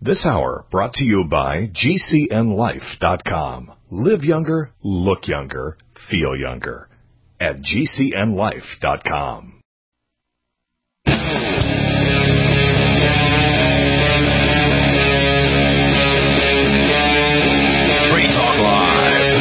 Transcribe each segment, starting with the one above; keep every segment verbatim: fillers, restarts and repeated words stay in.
This hour brought to you by G C N life dot com. Live younger, look younger, feel younger at G C N life dot com. Free Talk Live.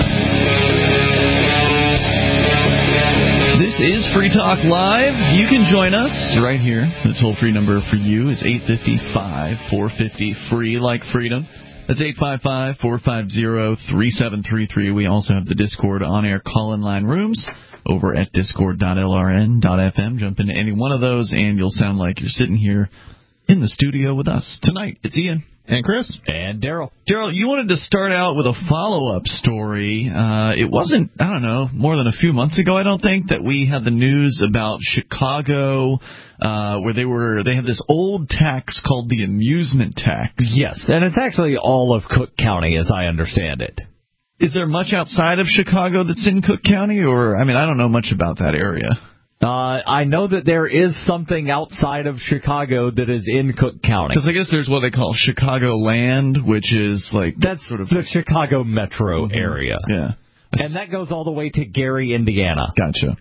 This is Free Talk Live. You can join us right here. The toll-free number for you is eight five five, four five zero, free like freedom. That's eight five five, four five zero, three seven three three. We also have the Discord on-air call-in line rooms over at discord dot L R N dot F M. Jump into any one of those, and you'll sound like you're sitting here in the studio with us. Tonight, it's Ian. And Chris. And Daryl. Daryl, you wanted to start out with a follow-up story. Uh, it wasn't, I don't know, more than a few months ago, I don't think, that we had the news about Chicago, uh, where they were, they have this old tax called the amusement tax. Yes, and it's actually all of Cook County, as I understand it. Is there much outside of Chicago that's in Cook County? Or, I mean, I don't know much about that area. Uh, I know that there is something outside of Chicago that is in Cook County. Because I guess there's what they call Chicagoland, which is like... That's sort of the Chicago metro mm-hmm. area. Yeah. And that goes all the way to Gary, Indiana. Gotcha.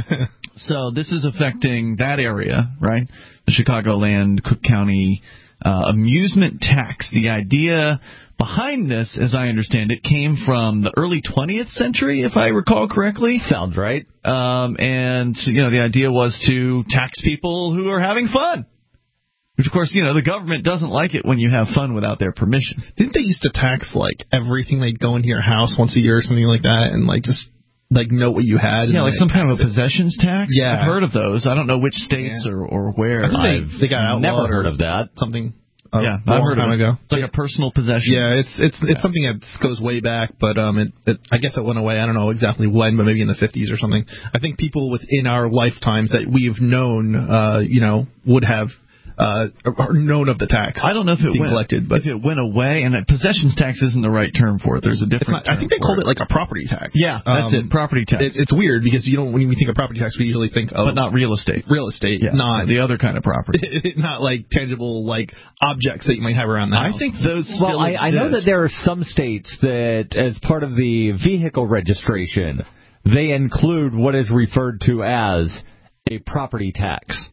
So this is affecting that area, right? The Chicagoland, Cook County uh, amusement tax. The idea behind this, as I understand it, came from the early twentieth century, if I recall correctly. Sounds right. Um, and, you know, the idea was to tax people who are having fun. Which, of course, you know, the government doesn't like it when you have fun without their permission. Didn't they used to tax, like, everything? They'd go into your house once a year or something like that and, like, just... like, know what you had. Yeah, like some kind of a possessions tax? Yeah. I've heard of those. I don't know which states yeah. or, or where. I've they, they got outlawed. Never heard of that. Something a yeah, I've heard time of it. ago. It's like yeah. a personal possession. Yeah, it's it's it's yeah. something that goes way back, but um, it, it I guess it went away. I don't know exactly when, but maybe in the fifties or something. I think people within our lifetimes that we've known, uh, you know, would have uh, are known of the tax. I don't know if it went collected, but if it went away, and possessions tax isn't the right term for it. There's a different. Not, I think they called it. it like a property tax. Yeah, that's um, it. Property tax. It, it's weird because you don't when we think of property tax, we usually think of but not real estate. Real estate, yeah, not the other kind of property. Not like tangible like objects that you might have around the house. I think those. Still well, I, I know that there are some states that, as part of the vehicle registration, they include what is referred to as a property tax.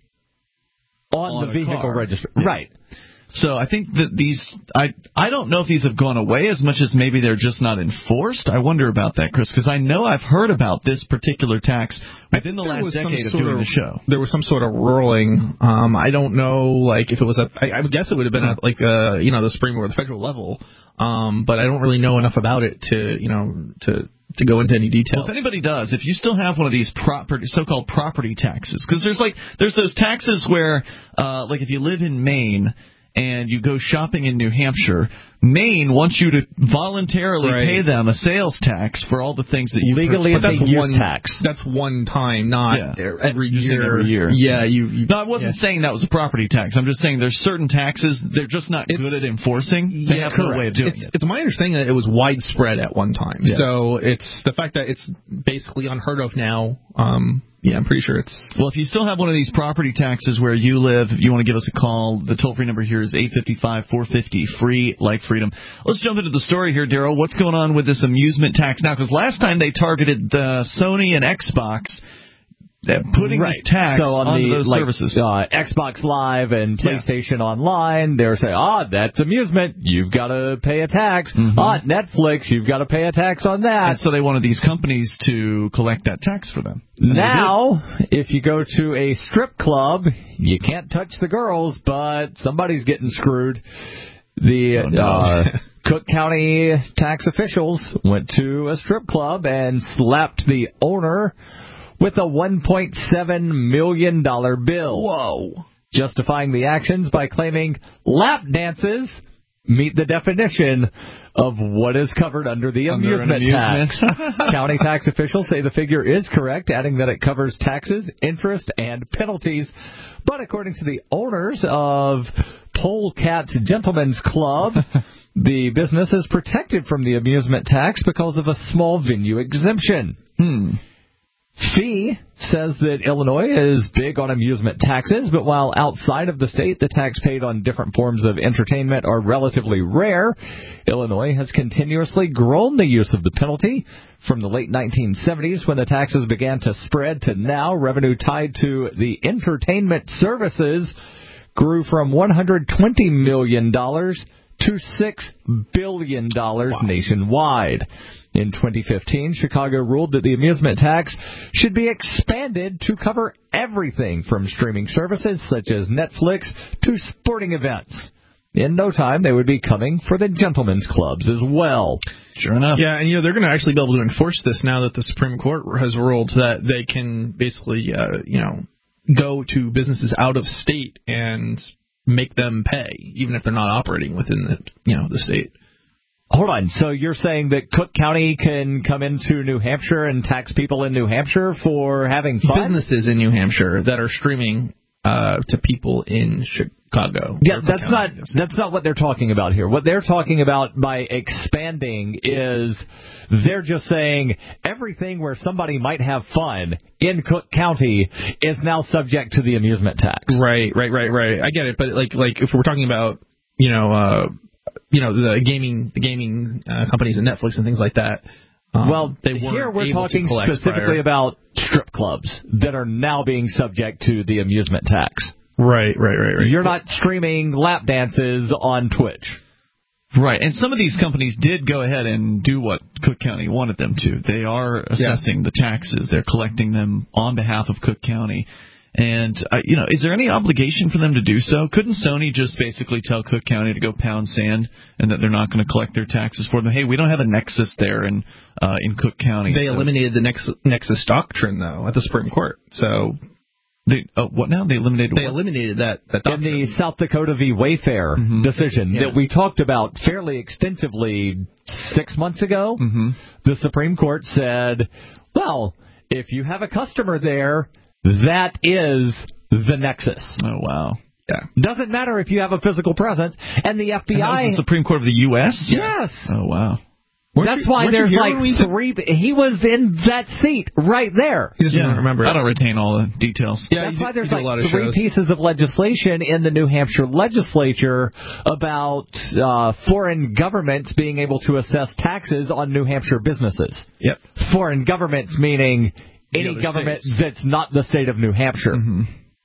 On, on the vehicle registration. Yeah. Right. So I think that these, I I don't know if these have gone away as much as maybe they're just not enforced. I wonder about that, Chris, because I know I've heard about this particular tax within the last decade of doing of, the show. There was some sort of ruling. Um, I don't know, like, if it was at, I, I would guess it would have been at, like, uh, you know, the Supreme or the federal level. Um, but I don't really know enough about it to, you know, to... to go into any detail. Well, if anybody does, if you still have one of these property, so-called property taxes, because there's like there's those taxes where, uh, like if you live in Maine and you go shopping in New Hampshire, Maine wants you to voluntarily right. pay them a sales tax for all the things that you legally purchase. a big one tax. That's one time, not yeah. every year. Every year. Yeah, you. you no, I wasn't yeah. saying that was a property tax. I'm just saying there's certain taxes they're just not it's, good at enforcing. They yeah, have no way of doing it's, it. It's my understanding that it was widespread at one time. Yeah. So it's the fact that it's basically unheard of now. Um, Yeah, I'm pretty sure it's... Well, if you still have one of these property taxes where you live, if you want to give us a call, the toll-free number here is eight five five, four five zero, free like freedom. Let's jump into the story here, Daryl. What's going on with this amusement tax now? Because last time they targeted uh, Sony and Xbox... That putting right. this tax so on onto the, those like, services. Uh, Xbox Live and PlayStation yeah. Online, they're saying, ah, that's amusement. You've got to pay a tax. Mm-hmm. Ah, Netflix, you've got to pay a tax on that. And so they wanted these companies to collect that tax for them. And now, if you go to a strip club, you can't touch the girls, but somebody's getting screwed. The... Oh, no. uh, Cook County tax officials went to a strip club and slapped the owner with a one point seven million dollars bill. Whoa. Justifying the actions by claiming lap dances meet the definition of what is covered under the under amusement, amusement tax. County tax officials say the figure is correct, adding that it covers taxes, interest, and penalties. But according to the owners of Polecat's Gentlemen's Club, the business is protected from the amusement tax because of a small venue exemption. Hmm. Fee says that Illinois is big on amusement taxes, but while outside of the state the tax paid on different forms of entertainment are relatively rare, Illinois has continuously grown the use of the penalty. From the late nineteen seventies, when the taxes began to spread, to now, revenue tied to the entertainment services grew from one hundred twenty million dollars to six billion dollars wow. nationwide. In twenty fifteen, Chicago ruled that the amusement tax should be expanded to cover everything from streaming services such as Netflix to sporting events. In no time, they would be coming for the gentlemen's clubs as well. Sure enough. Yeah, and you know they're going to actually be able to enforce this now that the Supreme Court has ruled that they can basically, uh, you know, go to businesses out of state and make them pay, even if they're not operating within the, you know, the state. Hold on. So you're saying that Cook County can come into New Hampshire and tax people in New Hampshire for having fun? Businesses in New Hampshire that are streaming uh, to people in Chicago. Yeah, that's County. not that's not what they're talking about here. What they're talking about by expanding is they're just saying everything where somebody might have fun in Cook County is now subject to the amusement tax. Right, right, right, right. I get it, but like like if we're talking about, you know, uh, you know, the gaming the gaming uh, companies and Netflix and things like that. Um, well, they here we're talking specifically prior. about strip clubs that are now being subject to the amusement tax. Right, right, right, right. You're not streaming lap dances on Twitch. Right, and some of these companies did go ahead and do what Cook County wanted them to. They are assessing yeah. the taxes. They're collecting them on behalf of Cook County. And, uh, you know, is there any obligation for them to do so? Couldn't Sony just basically tell Cook County to go pound sand and that they're not going to collect their taxes for them? Hey, we don't have a nexus there in uh, in Cook County. They so eliminated the nexus, nexus doctrine, though, at the Supreme Court. So they uh, what now? They eliminated They what? eliminated that, that doctrine. In the South Dakota v. Wayfair mm-hmm. decision yeah. that we talked about fairly extensively six months ago, mm-hmm. the Supreme Court said, well, if you have a customer there, that is the nexus. Oh, wow. Yeah. Doesn't matter if you have a physical presence. And the F B I... And that was the Supreme Court of the U S? Yes. Oh, wow. Weren't That's you, why there's like three... He was in that seat right there. He doesn't yeah. remember. I don't retain all the details. Yeah, That's why there's like three shows. pieces of legislation in the New Hampshire legislature about uh, foreign governments being able to assess taxes on New Hampshire businesses. Yep. Foreign governments meaning... any government states. That's not the state of New Hampshire. Mm-hmm.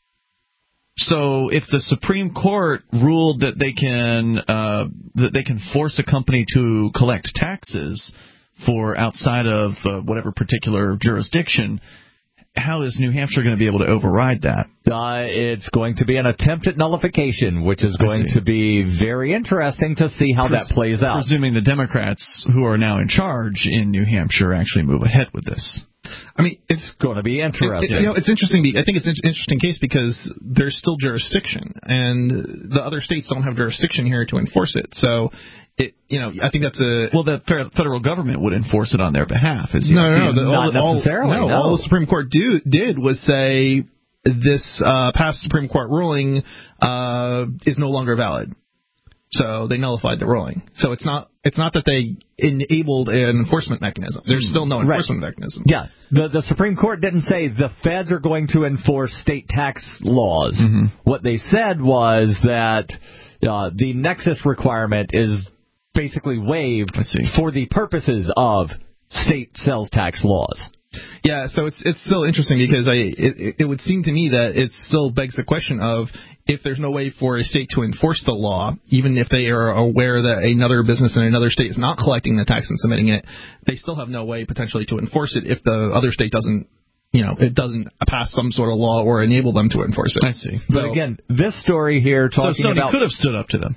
So, if the Supreme Court ruled that they can uh, that they can force a company to collect taxes for outside of uh, whatever particular jurisdiction, how is New Hampshire going to be able to override that? Uh, it's going to be an attempt at nullification, which is going to be very interesting to see how Pres- that plays out. Presuming the Democrats, who are now in charge in New Hampshire, actually move ahead with this. I mean, it's going to be interesting. It, it, you know, it's interesting. I think it's an interesting case because there's still jurisdiction, and the other states don't have jurisdiction here to enforce it. So, it, you know, I think that's a well, the federal government would enforce it on their behalf. Is no, no, no, the, not all, necessarily. All, no, no, all the Supreme Court do, did was say this uh, past Supreme Court ruling uh, is no longer valid. So they nullified the ruling. So it's not it's not that they enabled an enforcement mechanism. There's still no enforcement right. mechanism. Yeah. The the Supreme Court didn't say the feds are going to enforce state tax laws. Mm-hmm. What they said was that uh, the nexus requirement is basically waived for the purposes of state sales tax laws. Yeah, so it's it's still interesting because I it, it would seem to me that it still begs the question of if there's no way for a state to enforce the law, even if they are aware that another business in another state is not collecting the tax and submitting it, they still have no way potentially to enforce it if the other state doesn't, you know, it doesn't pass some sort of law or enable them to enforce it. I see. But so, again, this story here talking so Sony about could have stood up to them.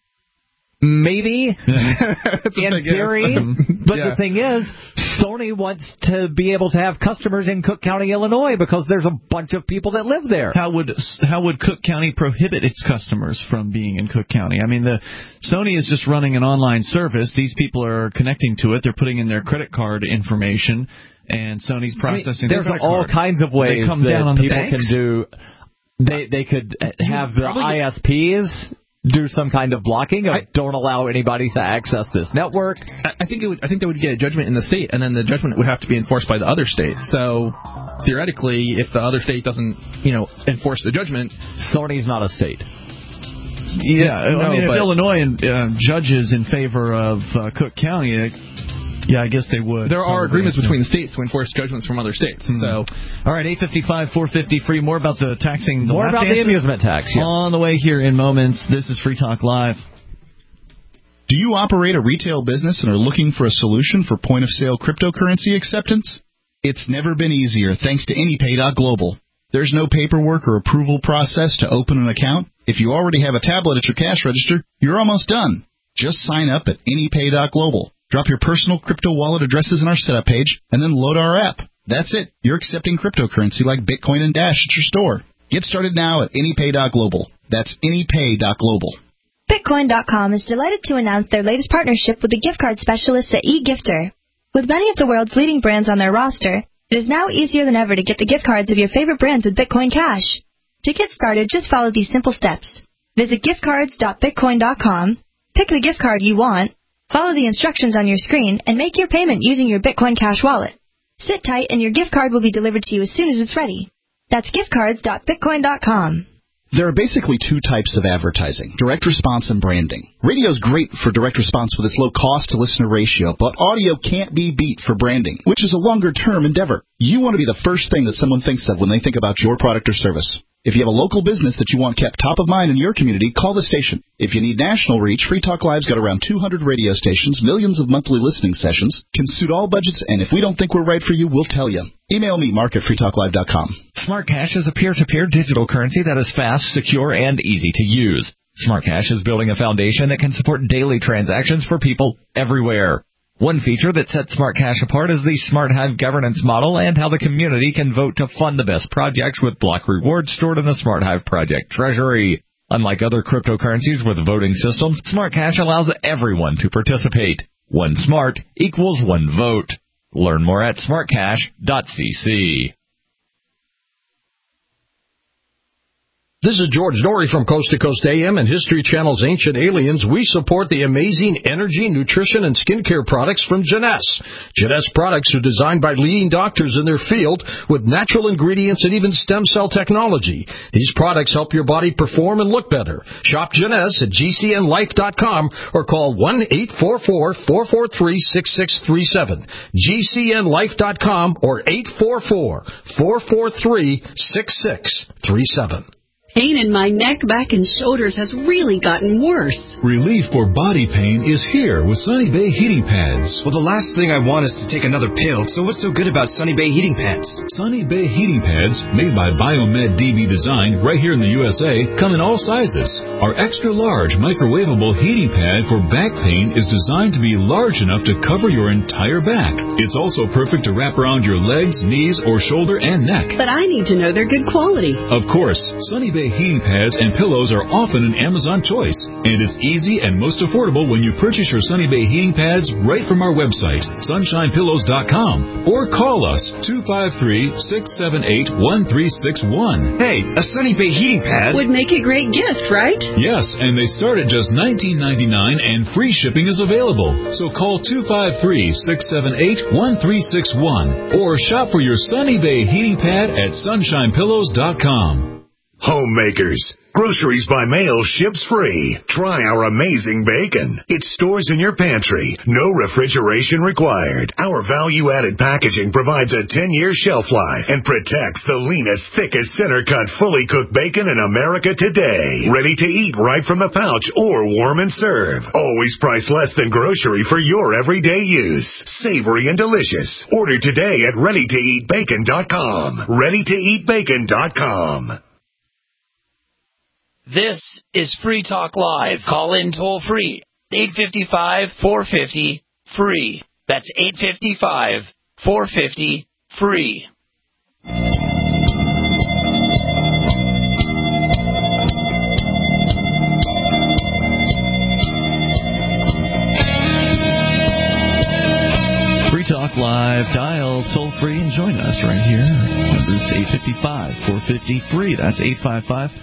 Maybe, in theory, but yeah. the thing is, Sony wants to be able to have customers in Cook County, Illinois, because there's a bunch of people that live there. How would how would Cook County prohibit its customers from being in Cook County? I mean, the Sony is just running an online service. These people are connecting to it. They're putting in their credit card information, and Sony's processing I mean, their credit all card. There's all kinds of ways they come that down on people the can do. They they could have the I S Ps do some kind of blocking of I, don't allow anybody to access this network? I, I think it would. I think they would get a judgment in the state, and then the judgment would have to be enforced by the other state. So theoretically, if the other state doesn't, you know, enforce the judgment, Sony's not a state. Yeah, no, I mean, but, if Illinois uh, judges in favor of uh, Cook County, uh, yeah, I guess they would. There are probably, agreements yeah. between the states to enforce judgments from other states. Mm-hmm. So, all right, eight fifty-five, four fifty free. More about the taxing. The More lap about dances the amusement tax. Yes. On the way here in moments. This is Free Talk Live. Do you operate a retail business and are looking for a solution for point-of-sale cryptocurrency acceptance? It's never been easier thanks to AnyPay dot global. There's no paperwork or approval process to open an account. If you already have a tablet at your cash register, you're almost done. Just sign up at AnyPay dot global. Drop your personal crypto wallet addresses in our setup page, and then load our app. That's it. You're accepting cryptocurrency like Bitcoin and Dash at your store. Get started now at AnyPay dot global. That's AnyPay dot global. Bitcoin dot com is delighted to announce their latest partnership with the gift card specialists at eGifter. With many of the world's leading brands on their roster, it is now easier than ever to get the gift cards of your favorite brands with Bitcoin Cash. To get started, just follow these simple steps. Visit gift cards dot bitcoin dot com, pick the gift card you want, follow the instructions on your screen, and make your payment using your Bitcoin Cash wallet. Sit tight and your gift card will be delivered to you as soon as it's ready. That's gift cards dot bitcoin dot com. There are basically two types of advertising, direct response and branding. Radio is great for direct response with its low cost-to-listener ratio, but audio can't be beat for branding, which is a longer-term endeavor. You want to be the first thing that someone thinks of when they think about your product or service. If you have a local business that you want kept top of mind in your community, call the station. If you need national reach, Free Talk Live's got around two hundred radio stations, millions of monthly listening sessions, can suit all budgets, and if we don't think we're right for you, we'll tell you. Email me, mark at free talk live dot com. SmartCash is a peer-to-peer digital currency that is fast, secure, and easy to use. SmartCash is building a foundation that can support daily transactions for people everywhere. One feature that sets SmartCash apart is the SmartHive governance model and how the community can vote to fund the best projects with block rewards stored in the SmartHive project treasury. Unlike other cryptocurrencies with voting systems, SmartCash allows everyone to participate. One smart equals one vote. Learn more at smart cash dot c c. This is George Norrie from Coast to Coast A M and History Channel's Ancient Aliens. We support the amazing energy, nutrition, and skincare products from Jeunesse. Jeunesse products are designed by leading doctors in their field with natural ingredients and even stem cell technology. These products help your body perform and look better. Shop Jeunesse at G C N life dot com or call one eight four four, four four three, six six three seven. G C N life dot com or eight four four, four four three, six six three seven. Pain in my neck, back, and shoulders has really gotten worse. Relief for body pain is here with Sunny Bay Heating Pads. Well, the last thing I want is to take another pill, so what's so good about Sunny Bay Heating Pads? Sunny Bay Heating Pads, made by Biomed D B Design right here in the U S A, come in all sizes. Our extra-large microwavable heating pad for back pain is designed to be large enough to cover your entire back. It's also perfect to wrap around your legs, knees, or shoulder and neck. But I need to know they're good quality. Of course, Sunny Bay heating pads and pillows are often an Amazon choice, and it's easy and most affordable when you purchase your Sunny Bay heating pads right from our website, sunshine pillows dot com, or call us two five three, six seven eight, one three six one. Hey, a Sunny Bay heating pad would make a great gift, right? Yes, and they start at just nineteen ninety-nine, and free shipping is available. So call two five three, six seven eight, one three six one or shop for your Sunny Bay heating pad at sunshine pillows dot com. Homemakers. Groceries by mail ships free. Try our amazing bacon. It stores in your pantry. No refrigeration required. Our value-added packaging provides a ten-year shelf life and protects the leanest, thickest, center-cut, fully cooked bacon in America today. Ready to eat right from the pouch or warm and serve. Always priced less than grocery for your everyday use. Savory and delicious. Order today at ready to eat bacon dot com. ready to eat bacon dot com. This is Free Talk Live. Call in toll free. eight five five, four five zero, free. That's eight five five, four five zero, free. Free Talk Live. Dial toll free and join us right here. Numbers eight five five, four five zero, free. That's eight five five,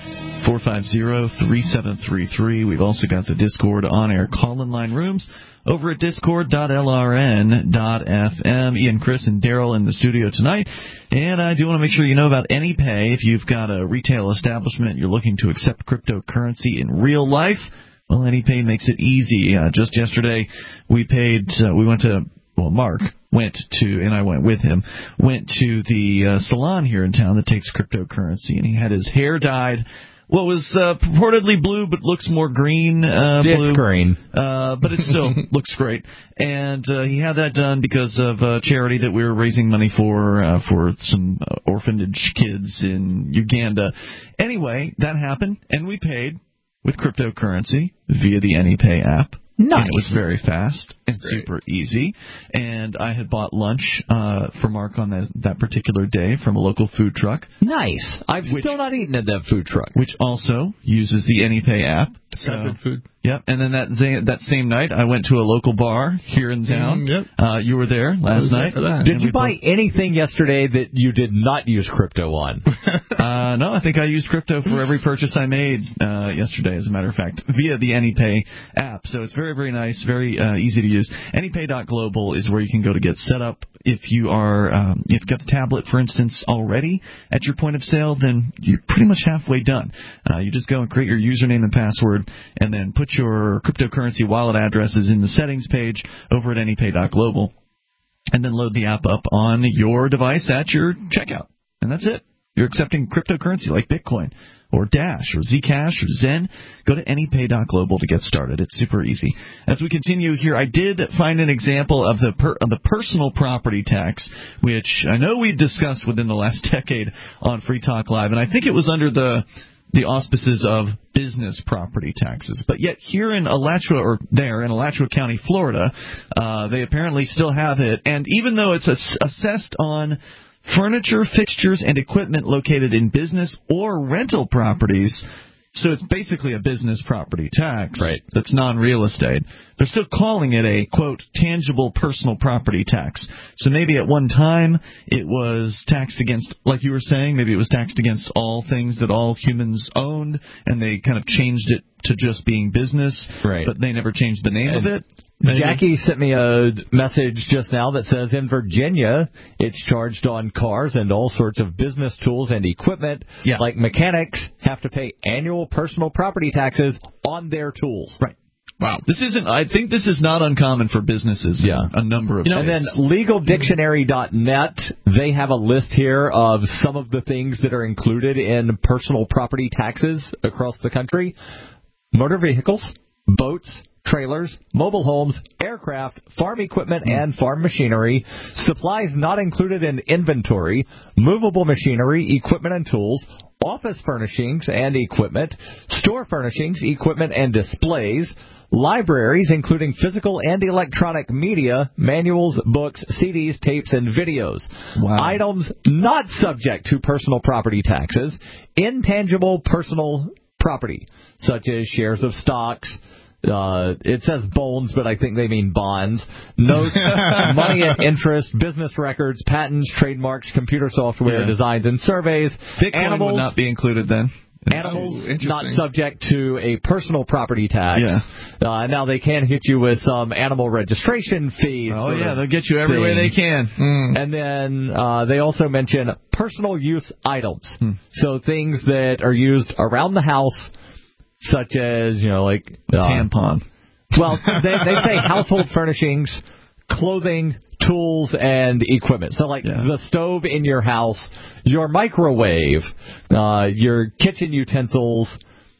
four five zero, three seven three three. We've also got the Discord on-air call-in line rooms over at discord dot l r n dot f m. Ian, Chris, and Daryl in the studio tonight. And I do want to make sure you know about AnyPay. If you've got a retail establishment, you're looking to accept cryptocurrency in real life, well, AnyPay makes it easy. Uh, just yesterday, we paid, uh, we went to, well, Mark went to, and I went with him, went to the uh, salon here in town that takes cryptocurrency, and he had his hair dyed what was uh, purportedly blue but looks more green. Uh, blue. It's green. Uh, but it still looks great. And uh, he had that done because of a charity that we were raising money for, uh, for some uh, orphanage kids in Uganda. Anyway, that happened, and we paid with cryptocurrency via the AnyPay app. Nice. And it was very fast and Great. super easy. And I had bought lunch uh, for Mark on that, that particular day from a local food truck. Nice. I've which, still not eaten at that food truck. Which also uses the AnyPay app. So, good food. Yep. And then that that same night, I went to a local bar here in town. Mm, yep. Uh, you were there last night. For that. Did you buy both... anything yesterday that you did not use crypto on? uh, no, I think I used crypto for every purchase I made uh, yesterday, as a matter of fact, via the AnyPay app. So it's very, very nice, very uh, easy to use. AnyPay dot global is where you can go to get set up. If you are, um, if you've got the tablet, for instance, already at your point of sale, then you're pretty much halfway done. Uh, you just go and create your username and password, and then put your cryptocurrency wallet addresses in the settings page over at AnyPay dot global, and then load the app up on your device at your checkout. And that's it. You're accepting cryptocurrency like Bitcoin or Dash or Zcash or Zen. Go to AnyPay dot global to get started. It's super easy. As we continue here, I did find an example of the per, of the personal property tax, which I know we discussed within the last decade on Free Talk Live, and I think it was under the the auspices of business property taxes. But yet here in Alachua, or there in Alachua County, Florida, uh, they apparently still have it. And even though it's ass- assessed on furniture, fixtures, and equipment located in business or rental properties, so it's basically a business property tax right. that's non-real estate. They're still calling it a, quote, tangible personal property tax. So maybe at one time it was taxed against, like you were saying, maybe it was taxed against all things that all humans owned, and they kind of changed it to just being business, right. but they never changed the name and of it. Maybe. Jackie sent me a message just now that says in Virginia it's charged on cars and all sorts of business tools and equipment. Yeah. Like mechanics have to pay annual personal property taxes on their tools. Right. Wow. This isn't. I think this is not uncommon for businesses. Yeah. In a number of you know, states. And then legal dictionary dot net, they have a list here of some of the things that are included in personal property taxes across the country. Motor vehicles, boats, trailers, mobile homes, aircraft, farm equipment and farm machinery, supplies not included in inventory, movable machinery, equipment and tools, office furnishings and equipment, store furnishings, equipment and displays, libraries including physical and electronic media, manuals, books, C Ds, tapes, and videos. Wow. Items not subject to personal property taxes, intangible personal property, such as shares of stocks, Uh, it says bones, but I think they mean bonds. Notes, money and interest, business records, patents, trademarks, computer software, yeah. designs, and surveys. Bitcoin Animals would not be included then. Animals oh, not subject to a personal property tax. Yeah. Uh, now they can hit you with some animal registration fees. Oh yeah, they'll get you every way they can. Mm. And then uh, they also mention personal use items. Hmm. So things that are used around the house, such as, you know, like a uh, tampon. Well, they, they say household furnishings, clothing, tools, and equipment. So, like yeah. the stove in your house, your microwave, uh, your kitchen utensils,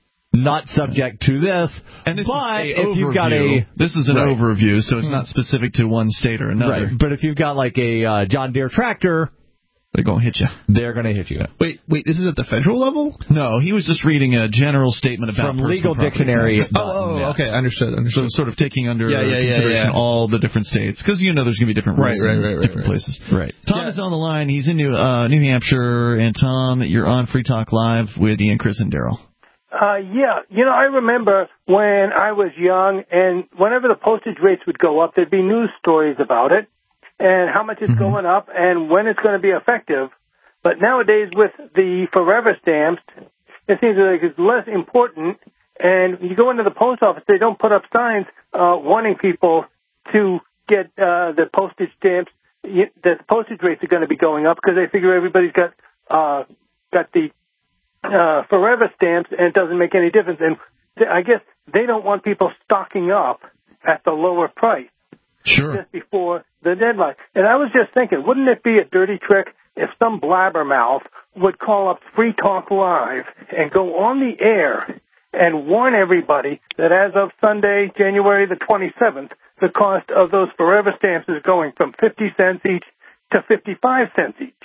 not subject to this. And this but is if overview. you've got a this is an right. overview, so it's not specific to one state or another. Right. But if you've got like a uh, John Deere tractor, they're going to hit you. They're going to hit you. Wait, wait, this is at the federal level? No, he was just reading a general statement about from legal dictionary. Oh, oh yeah. okay, understood, understood. So sort of taking under yeah, yeah, consideration yeah, yeah. all the different states, because you know there's going to be different rules right, right, right, in right, different right. places. Right. Tom yeah. is on the line. He's in New, uh, New Hampshire, and Tom, you're on Free Talk Live with Ian, Chris, and Daryl. Uh, yeah, you know, I remember when I was young, and whenever the postage rates would go up, there'd be news stories about it, and how much it's mm-hmm. going up, and when it's going to be effective. But nowadays, with the forever stamps, it seems like it's less important. And you go into the post office, they don't put up signs uh, wanting people to get uh, the postage stamps, that the postage rates are going to be going up because they figure everybody's got uh, got the uh, forever stamps, and it doesn't make any difference. And th- I guess they don't want people stocking up at the lower price sure. just before the deadline. And I was just thinking, wouldn't it be a dirty trick if some blabbermouth would call up Free Talk Live and go on the air and warn everybody that as of Sunday, January the twenty-seventh, the cost of those forever stamps is going from fifty cents each to fifty-five cents each.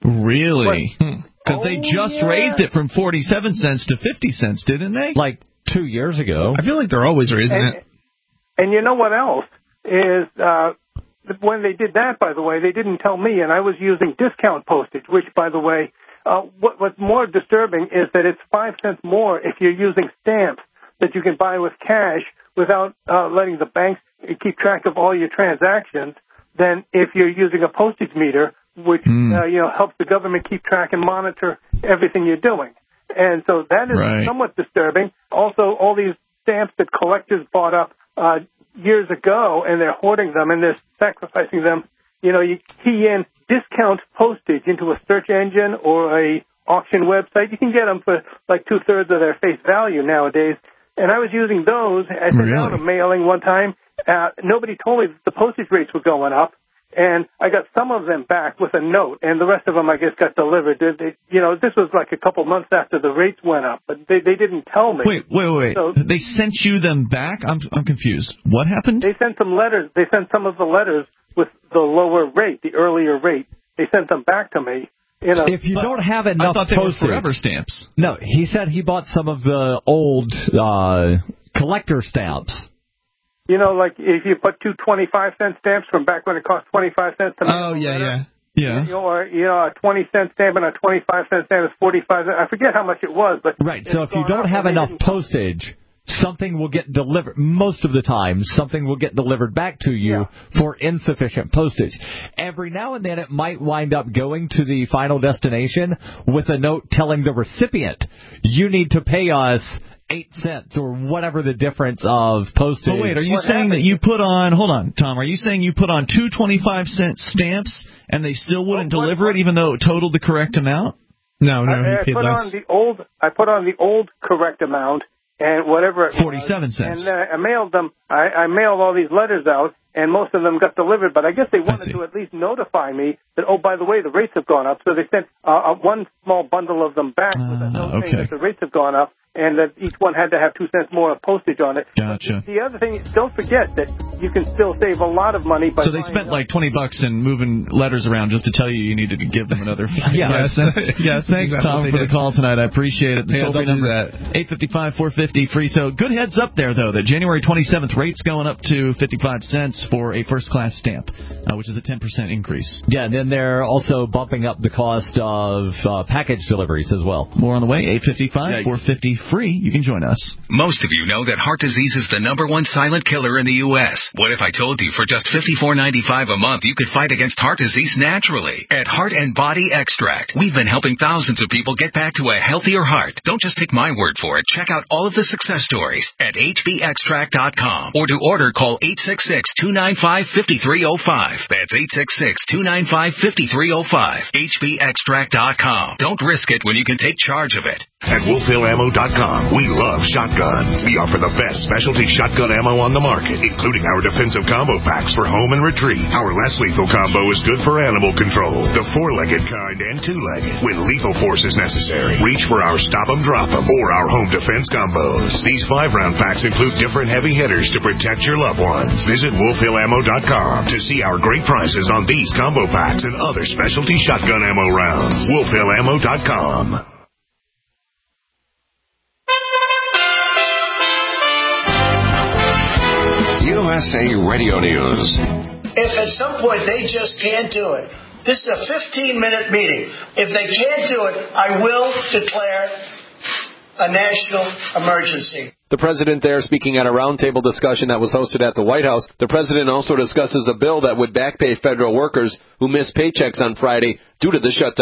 Really? Because oh, they just yeah. raised it from forty-seven cents to fifty cents, didn't they? Like two years ago. I feel like they're always raising and, it. And you know what else is, uh, when they did that, by the way, they didn't tell me, and I was using discount postage, which, by the way, uh, what, what's more disturbing is that it's five cents more if you're using stamps that you can buy with cash without uh, letting the banks keep track of all your transactions than if you're using a postage meter, which mm. uh, you know helps the government keep track and monitor everything you're doing. And so that is right. somewhat disturbing. Also, all these stamps that collectors bought up uh, years ago, and they're hoarding them and they're sacrificing them. You know, you key in discount postage into a search engine or a auction website. You can get them for like two-thirds of their face value nowadays. And I was using those. I sent really? out a mailing one time. Uh, nobody told me that the postage rates were going up. And I got some of them back with a note, and the rest of them, I guess, got delivered. They, they, you know, this was like a couple months after the rates went up, but they, they didn't tell me. Wait, wait, wait. So, they sent you them back? I'm I'm confused. What happened? They sent some letters. They sent some of the letters with the lower rate, the earlier rate. They sent them back to me. You know, if you but don't have enough I thought they postage, were forever stamps. No, he said he bought some of the old uh, collector stamps. You know, like if you put two twenty-five cent stamps from back when it cost twenty-five cents to mail Oh, yeah, letter, yeah. Yeah. You know, or, you know, a twenty cent stamp and a twenty-five cent stamp is forty-five cents. I forget how much it was, but... Right, so if you don't have enough postage, something will get delivered. Most of the time, something will get delivered back to you yeah. for insufficient postage. Every now and then, it might wind up going to the final destination with a note telling the recipient, you need to pay us eight cents or whatever the difference of postage. Oh, wait, are you what saying happened? that you put on, hold on, Tom, are you saying you put on two twenty-five cent stamps and they still wouldn't oh, deliver what, it even though it totaled the correct amount? No, no, I, I he paid put less. on the old, I put on the old correct amount and whatever it forty-seven was, cents. And then I mailed them, I, I mailed all these letters out, and most of them got delivered, but I guess they wanted to at least notify me that, oh, by the way, the rates have gone up. So they sent uh, one small bundle of them back with a note Uh, okay. saying that the rates have gone up, and that each one had to have two cents more of postage on it. Gotcha. But the other thing, don't forget that you can still save a lot of money by So they buying spent up. like twenty bucks and moving letters around just to tell you you needed to give them another Yes. cents. Yes, Thanks, exactly Tom, what for they the did. call tonight. I appreciate it. The Yeah, toll-free don't do number, eight five five, four five zero, free. So good heads up there, though, that January twenty-seventh rate's going up to fifty-five cents for a first-class stamp, uh, which is a ten percent increase. Yeah, and then they're also bumping up the cost of uh, package deliveries as well. More on the way, eight five five, four five zero, free. You can join us. Most of you know that heart disease is the number one silent killer in the U S What if I told you for just fifty-four ninety-five a month you could fight against heart disease naturally? At Heart and Body Extract, we've been helping thousands of people get back to a healthier heart. Don't just take my word for it. Check out all of the success stories at h b extract dot com, or to order, call eight six six, two nine five, five three zero five. That's eight six six, two nine five, five three zero five. h b extract dot com. Don't risk it when you can take charge of it. At wolf hill ammo dot com, we love shotguns. We offer the best specialty shotgun ammo on the market, including our defensive combo packs for home and retreat. Our less lethal combo is good for animal control, the four-legged kind and two-legged. When lethal force is necessary, reach for our stop 'em, drop 'em, or our home defense combos. These five-round packs include different heavy hitters to protect your loved ones. Visit wolf hill ammo dot com to see our great prices on these combo packs and other specialty shotgun ammo rounds. wolf hill ammo dot com. U S A Radio News. If at some point they just can't do it, this is a fifteen-minute meeting. If they can't do it, I will declare a national emergency. The president there speaking at a roundtable discussion that was hosted at the White House. The president also discusses a bill that would back pay federal workers who missed paychecks on Friday due to the shutdown.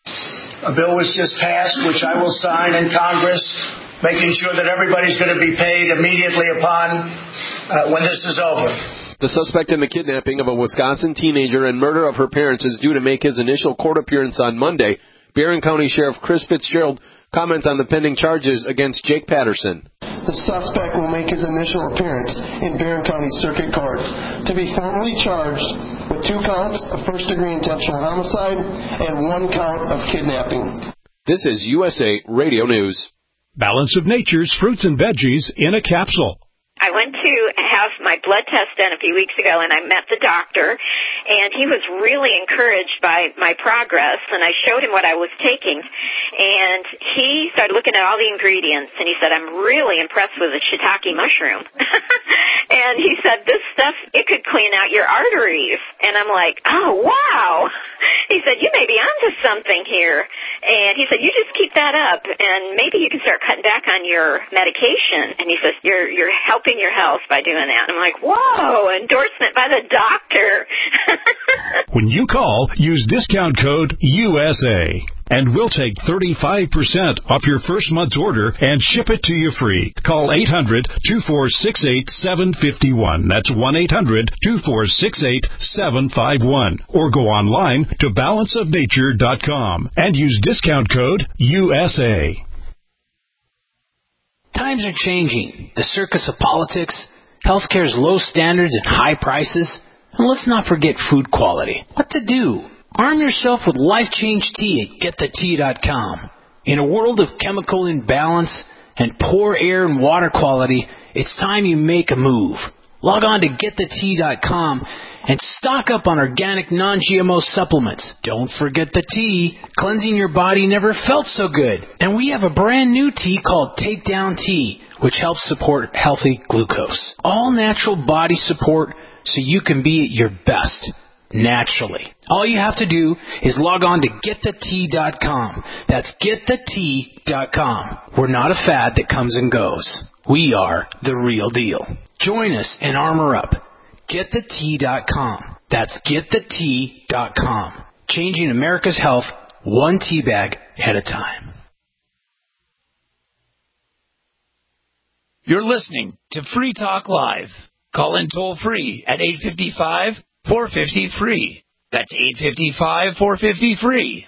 A bill was just passed, which I will sign in Congress, making sure that everybody's going to be paid immediately upon uh, when this is over. The suspect in the kidnapping of a Wisconsin teenager and murder of her parents is due to make his initial court appearance on Monday. Barron County Sheriff Chris Fitzgerald comments on the pending charges against Jake Patterson. The suspect will make his initial appearance in Barron County Circuit Court to be formally charged with two counts of first-degree intentional homicide and one count of kidnapping. This is U S A Radio News. Balance of Nature's fruits and veggies in a capsule. I went to have my blood test done a few weeks ago, and I met the doctor, and he was really encouraged by my progress, and I showed him what I was taking, and he started looking at all the ingredients, and he said, I'm really impressed with the shiitake mushroom. And he said, this stuff, it could clean out your arteries. And I'm like, oh, wow. He said, you may be onto something here. And he said, you just keep that up, and maybe you can start cutting back on your medication. And he says, you're you're helping your health by doing that. And I'm like, whoa, endorsement by the doctor. When you call, use discount code U S A, and we'll take thirty-five percent off your first month's order and ship it to you free. Call eight hundred, two four six eight, seven five one. That's one eight hundred, two four six eight, seven five one. Or go online to balance of nature dot com and use discount code U S A. Times are changing. The circus of politics, healthcare's low standards and high prices, and let's not forget food quality. What to do? Arm yourself with Life Change Tea at get the tea dot com. In a world of chemical imbalance and poor air and water quality, it's time you make a move. Log on to get the tea dot com and stock up on organic non-G M O supplements. Don't forget the tea. Cleansing your body never felt so good. And we have a brand new tea called Take Down Tea, which helps support healthy glucose. All natural body support so you can be at your best. Naturally. All you have to do is log on to get the tea dot com. That's get the tea dot com. We're not a fad that comes and goes. We are the real deal. Join us and armor up. get the tea dot com. That's get the tea dot com. Changing America's health one tea bag at a time. You're listening to Free Talk Live. Call in toll free at eight five five, four five zero, free. That's eight five five, four five zero, free.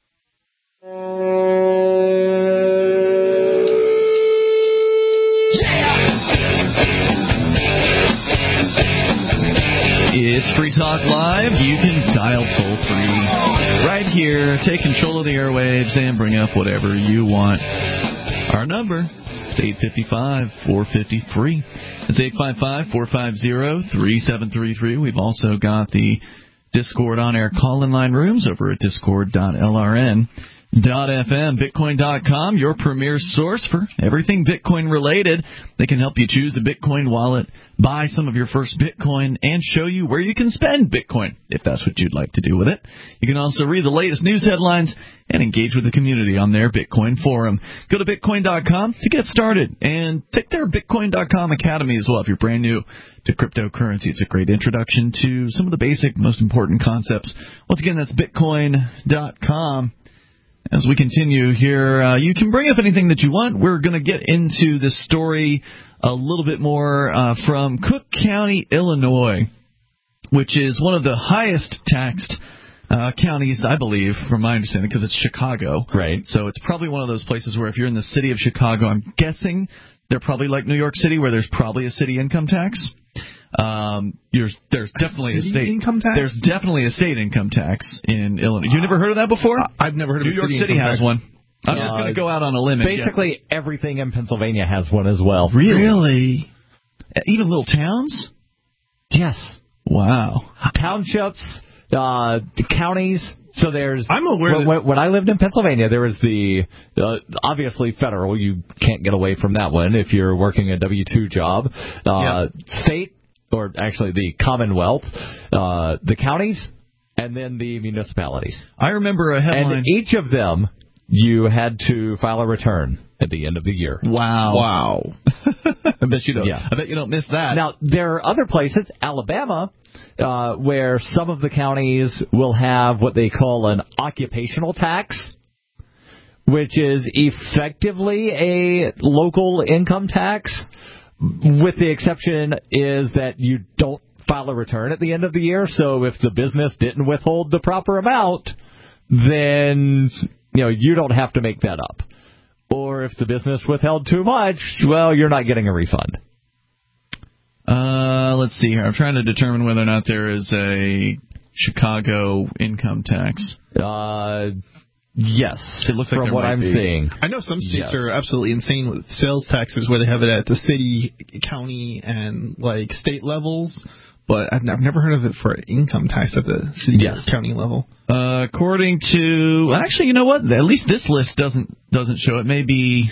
It's Free Talk Live. You can dial toll free right here. Take control of the airwaves and bring up whatever you want. Our number is eight five five, four five zero, free. It's eight five five, four five zero, three seven three three. We've also got the Discord on-air call-in line rooms over at discord dot l r n dot f m. Bitcoin dot com, your premier source for everything Bitcoin-related. They can help you choose a Bitcoin wallet, buy some of your first Bitcoin, and show you where you can spend Bitcoin, if that's what you'd like to do with it. You can also read the latest news headlines and engage with the community on their Bitcoin forum. Go to bitcoin dot com to get started, and take their bitcoin dot com Academy as well if you're brand new to cryptocurrency. It's a great introduction to some of the basic, most important concepts. Once again, that's bitcoin dot com. As we continue here, uh, you can bring up anything that you want. We're going to get into this story a little bit more uh, from Cook County, Illinois, which is one of the highest taxed uh, counties, I believe, from my understanding, because it's Chicago. Right. So it's probably one of those places where if you're in the city of Chicago, I'm guessing they're probably like New York City, where there's probably a city income tax. Um, there's there's definitely a state income tax. There's definitely a state income tax in Illinois. You never heard of that before? Uh, I've never heard of New York City has tax. one. I'm uh, just going to go out on a limb. Basically, everything in Pennsylvania has one as well. Really? Really? Even little towns? Yes. Wow. Townships, uh, counties. So there's. I'm aware. When, when, when I lived in Pennsylvania, there was the uh, obviously federal. You can't get away from that one if you're working a W two job. Uh, yeah. State. Or actually the Commonwealth, uh, the counties, and then the municipalities. I remember a headline. And each of them, you had to file a return at the end of the year. Wow. Wow. I bet you don't. Yeah. I bet you don't miss that. Now, there are other places. Alabama uh, where some of the counties will have what they call an occupational tax, which is effectively a local income tax, with the exception is that you don't file a return at the end of the year. So if the business didn't withhold the proper amount, then you know you don't have to make that up. Or if the business withheld too much, well, you're not getting a refund. Uh, let's see here. I'm trying to determine whether or not there is a Chicago income tax. Uh, yes, it looks like from what I'm be. seeing. I know some states yes. are absolutely insane with sales taxes, where they have it at the city, county, and like state levels. But I've never heard of it for income tax at the city yes. or county level. Uh, according to, actually, you know what? At least this list doesn't doesn't show. It may be,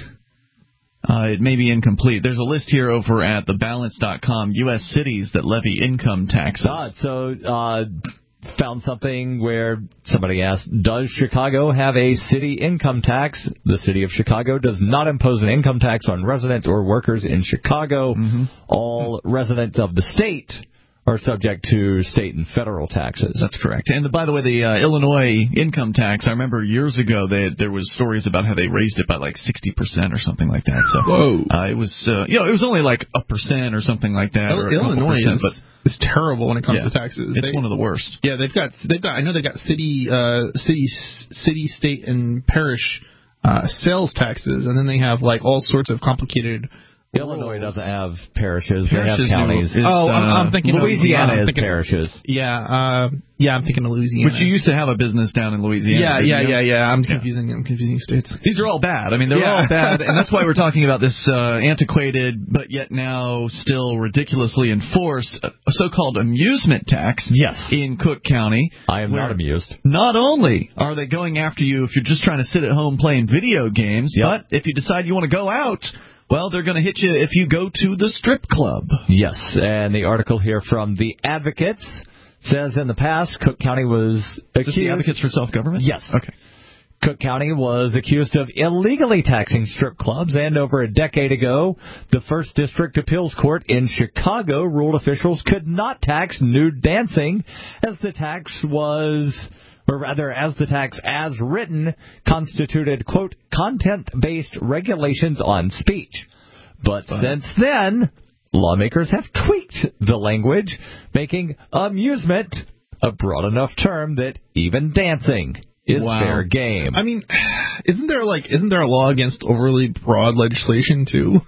uh, it may be incomplete. There's a list here over at the balance dot com, U S cities that levy income taxes. Ah, so uh, found something where somebody asked, does Chicago have a city income tax? The city of Chicago does not impose an income tax on residents or workers in Chicago. Mm-hmm. All residents of the state are subject to state and federal taxes. That's correct. And the, by the way, the uh, Illinois income tax, I remember years ago they, there was stories about how they raised it by like sixty percent or something like that. So Whoa. Uh, it was, uh, you know, it was only like a percent or something like that. Il- or a Illinois percent, is, but is terrible when it comes yeah, to taxes. It's they, one of the worst. Yeah, they've got they've got. I know they've got city, uh, city, city, state, and parish uh, sales taxes, and then they have like all sorts of complicated. Illinois rules. doesn't have parishes. Parishes they have counties. Is, oh, I'm, I'm thinking Louisiana of, uh, is thinking parishes. Of, yeah, uh, yeah, I'm thinking of Louisiana. But you used to have a business down in Louisiana. Yeah, yeah, you? yeah, yeah. I'm confusing. Yeah. I'm confusing states. These are all bad. I mean, they're yeah. all bad, and that's why we're talking about this uh, antiquated, but yet now still ridiculously enforced, uh, so-called amusement tax. Yes. In Cook County. I am not amused. Not only are they going after you if you're just trying to sit at home playing video games, yep. but if you decide you want to go out, well, they're going to hit you if you go to the strip club. Yes, and the article here from The Advocates says in the past, Cook County was accused... Is this The Advocates for Self-Government? Yes. Okay. Cook County was accused of illegally taxing strip clubs, and over a decade ago, the First District Appeals Court in Chicago ruled officials could not tax nude dancing, as the tax was... or rather, as the tax as written constituted, quote, content-based regulations on speech. But uh, since then, lawmakers have tweaked the language, making amusement a broad enough term that even dancing is wow. fair game. I mean, isn't there like isn't there a law against overly broad legislation too?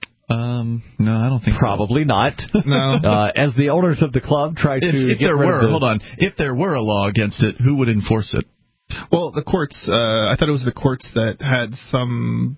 Um, no, I don't think Probably so. not. No. Uh, as the owners of the club try to if, if get there rid were, of the... hold on, if there were a law against it, who would enforce it? Well, the courts, uh, I thought it was the courts that had some,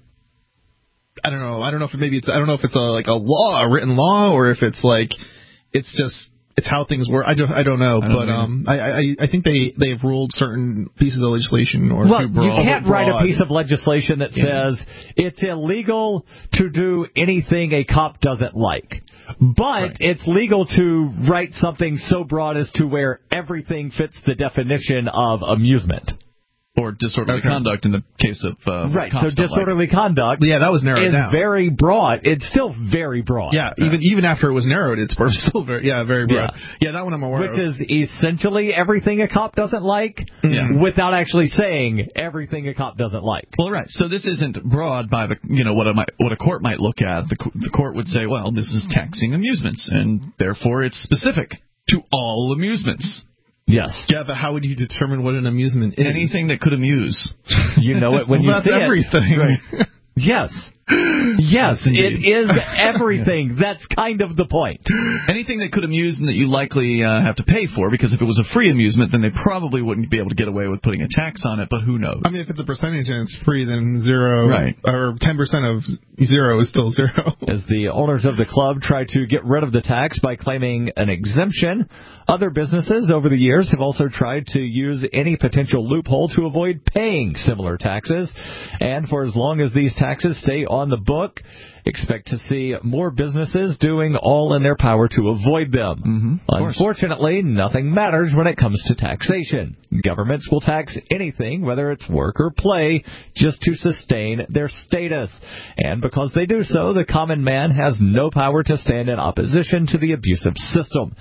I don't know, I don't know if maybe it's, I don't know if it's a, like a law, a written law, or if it's like, it's just, it's how things work. I don't, I don't know, I don't but know. um, I, I, I think they they've ruled certain pieces of legislation or well, too broad. You can't write broad. a piece of legislation that yeah. says it's illegal to do anything a cop doesn't like, but right. it's legal to write something so broad as to where everything fits the definition of amusement. Or disorderly okay. conduct in the case of uh, right. So disorderly like. conduct, yeah, that was narrowed is down. Very broad. It's still very broad. Yeah, yeah, even even after it was narrowed, it's still very yeah very broad. Yeah, yeah that one I'm aware Which of. Which is essentially everything a cop doesn't like, yeah. without actually saying everything a cop doesn't like. Well, right. So this isn't broad by the you know what a what a court might look at. The the court would say, well, this is taxing amusements, and therefore it's specific to all amusements. Yes. Yeah, but how would you determine what an amusement is? Anything that could amuse. You know it when well, you see everything. it. Right. Yes. Yes, it is everything. That's kind of the point. Anything that could amuse and that you likely uh, have to pay for, because if it was a free amusement, then they probably wouldn't be able to get away with putting a tax on it, but who knows? I mean, if it's a percentage and it's free, then zero, right. or ten percent of zero is still zero. As the owners of the club try to get rid of the tax by claiming an exemption, other businesses over the years have also tried to use any potential loophole to avoid paying similar taxes. And for as long as these taxes stay on the book. Expect to see more businesses doing all in their power to avoid them. Mm-hmm, Unfortunately, nothing matters when it comes to taxation. Governments will tax anything, whether it's work or play, just to sustain their status. And because they do so, the common man has no power to stand in opposition to the abusive system.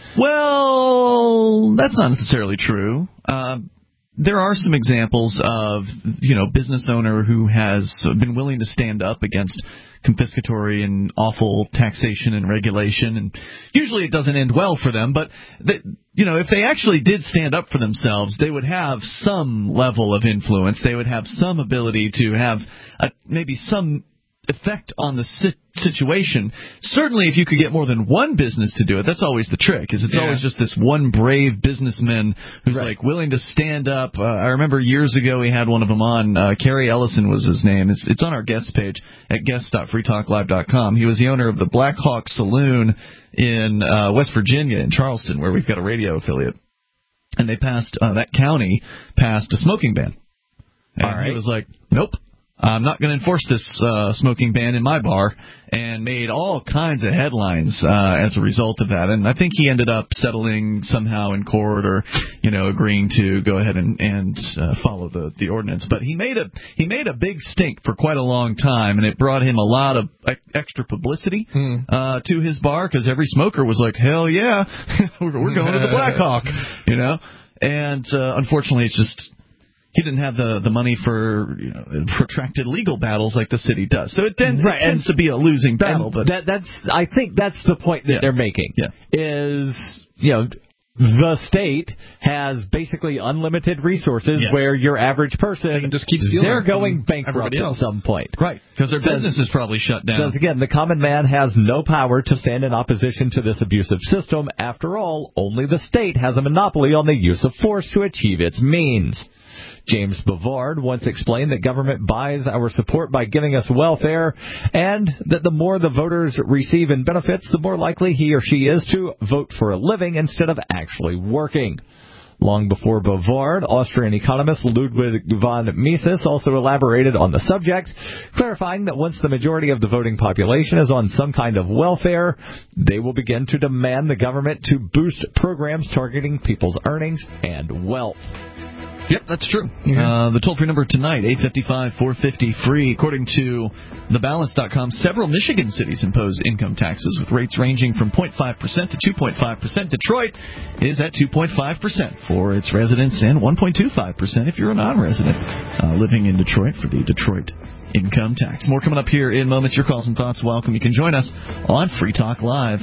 Well, that's not necessarily true. Uh, There are some examples of, you know, business owner who has been willing to stand up against confiscatory and awful taxation and regulation, and usually it doesn't end well for them, but, they, you know, if they actually did stand up for themselves, they would have some level of influence. They would have some ability to have a, maybe some effect on the si- situation. Certainly, if you could get more than one business to do it, that's always the trick. Is it's yeah. always just this one brave businessman who's right. like willing to stand up. Uh, I remember years ago we had one of them on. Uh, Kerry Ellison was his name. It's, it's on our guest page at guest dot free talk live dot com. He was the owner of the Black Hawk Saloon in uh, West Virginia, in Charleston, where we've got a radio affiliate. And they passed uh, that county passed a smoking ban. And All right. he was like, nope. I'm not going to enforce this uh, smoking ban in my bar, and made all kinds of headlines uh, as a result of that. And I think he ended up settling somehow in court, or you know, agreeing to go ahead and, and uh, follow the, the ordinance. But he made a he made a big stink for quite a long time, and it brought him a lot of extra publicity hmm. uh, to his bar, because every smoker was like, hell yeah, we're, we're going to the Black Hawk, you know. And uh, unfortunately, it's just. He didn't have the, the money for you know, protracted legal battles like the city does. So it, then, right, it tends and, to be a losing battle. But that, that's I think that's the point that yeah. they're making. Yeah. Is, you know, the state has basically unlimited resources yes. where your average person, just keep they're going bankrupt at some point. Right, because their says, business is probably shut down. Says again, the common man has no power to stand in opposition to this abusive system. After all, only the state has a monopoly on the use of force to achieve its means. James Bavard once explained that government buys our support by giving us welfare, and that the more the voters receive in benefits, the more likely he or she is to vote for a living instead of actually working. Long before Bavard, Austrian economist Ludwig von Mises also elaborated on the subject, clarifying that once the majority of the voting population is on some kind of welfare, they will begin to demand the government to boost programs targeting people's earnings and wealth. Yep, that's true. Mm-hmm. Uh, the toll-free number tonight, eight five five, four five zero, free. According to the balance dot com, several Michigan cities impose income taxes with rates ranging from zero point five percent to two point five percent. Detroit is at two point five percent for its residents and one point two five percent if you're a non-resident uh, living in Detroit for the Detroit income tax. More coming up here in moments. Your calls and thoughts welcome. You can join us on Free Talk Live.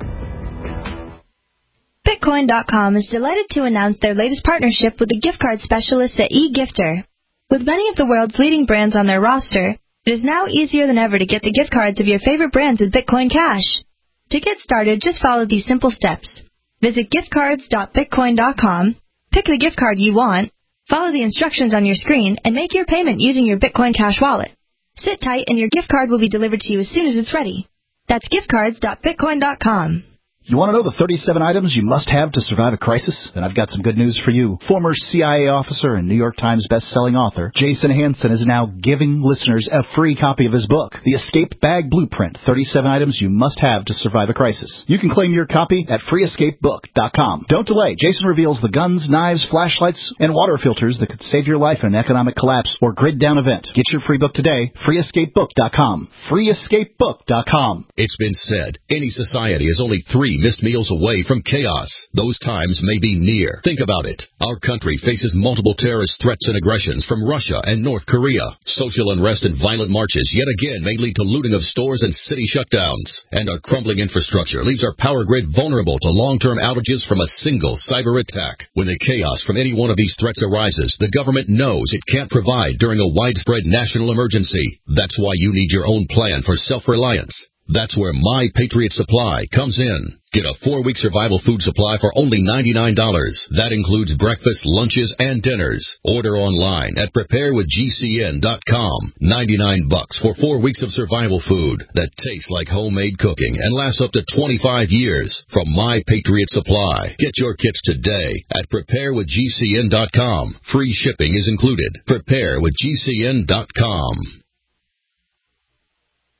Bitcoin dot com is delighted to announce their latest partnership with the gift card specialists at eGifter. With many of the world's leading brands on their roster, it is now easier than ever to get the gift cards of your favorite brands with Bitcoin Cash. To get started, just follow these simple steps. Visit gift cards dot bitcoin dot com, pick the gift card you want, follow the instructions on your screen, and make your payment using your Bitcoin Cash wallet. Sit tight and your gift card will be delivered to you as soon as it's ready. That's gift cards dot bitcoin dot com. You want to know the thirty-seven items you must have to survive a crisis? Then I've got some good news for you. Former C I A officer and New York Times best-selling author Jason Hansen is now giving listeners a free copy of his book, The Escape Bag Blueprint, thirty-seven items you must have to survive a crisis. You can claim your copy at free escape book dot com. Don't delay. Jason reveals the guns, knives, flashlights, and water filters that could save your life in an economic collapse or grid-down event. Get your free book today, free escape book dot com. free escape book dot com. It's been said, any society is only three missed meals away from chaos. Those times may be near. Think about it. Our country faces multiple terrorist threats and aggressions from Russia and North Korea. Social unrest and violent marches yet again may lead to looting of stores and city shutdowns. And our crumbling infrastructure leaves our power grid vulnerable to long-term outages from a single cyber attack. When the chaos from any one of these threats arises, the government knows it can't provide during a widespread national emergency. That's why you need your own plan for self-reliance. That's where My Patriot Supply comes in. Get a four-week survival food supply for only ninety-nine dollars. That includes breakfast, lunches, and dinners. Order online at prepare with G C N dot com. ninety-nine bucks for four weeks of survival food that tastes like homemade cooking and lasts up to twenty-five years from My Patriot Supply. Get your kits today at prepare with G C N dot com. Free shipping is included. prepare with G C N dot com.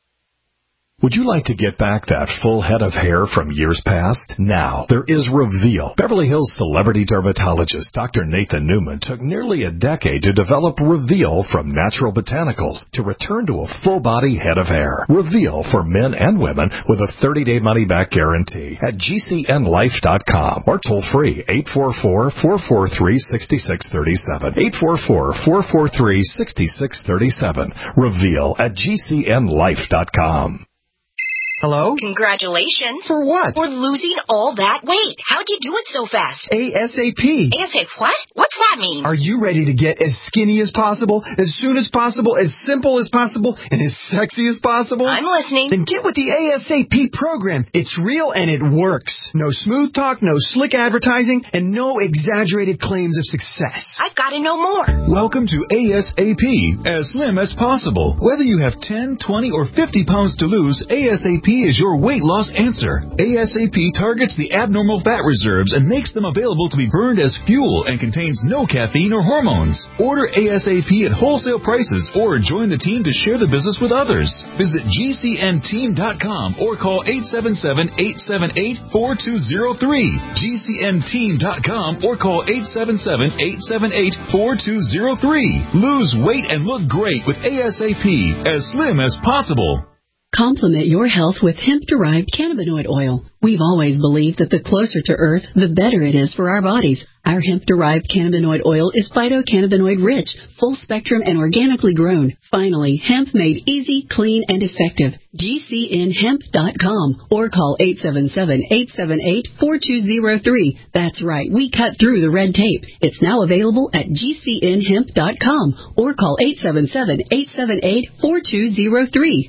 Would you like to get back that full head of hair from years past? Now, there is Reveal. Beverly Hills celebrity dermatologist Doctor Nathan Newman took nearly a decade to develop Reveal from natural botanicals to return to a full-body head of hair. Reveal for men and women with a thirty-day money-back guarantee at G C N life dot com or toll free eight four four, four four three, six six three seven. eight four four, four four three, six six three seven. Reveal at G C N life dot com. Hello? Congratulations. For what? For losing all that weight. How'd you do it so fast? ASAP. ASAP what? What's that mean? Are you ready to get as skinny as possible, as soon as possible, as simple as possible, and as sexy as possible? I'm listening. Then get with the ASAP program. It's real and it works. No smooth talk, no slick advertising, and no exaggerated claims of success. I've got to know more. Welcome to ASAP, as slim as possible. Whether you have ten, twenty, or fifty pounds to lose, ASAP is your weight loss answer. ASAP targets the abnormal fat reserves and makes them available to be burned as fuel and contains no caffeine or hormones. Order ASAP at wholesale prices or join the team to share the business with others. Visit G C N team dot com or call eight seven seven, eight seven eight, four two zero three. G C N team dot com or call eight seven seven, eight seven eight, four two zero three. Lose weight and look great with ASAP, as slim as possible. Complement your health with hemp-derived cannabinoid oil. We've always believed that the closer to Earth, the better it is for our bodies. Our hemp-derived cannabinoid oil is phytocannabinoid-rich, full-spectrum, and organically grown. Finally, hemp made easy, clean, and effective. G C N hemp dot com or call eight seven seven, eight seven eight, four two zero three. That's right, we cut through the red tape. It's now available at G C N hemp dot com or call eight seven seven, eight seven eight, four two zero three.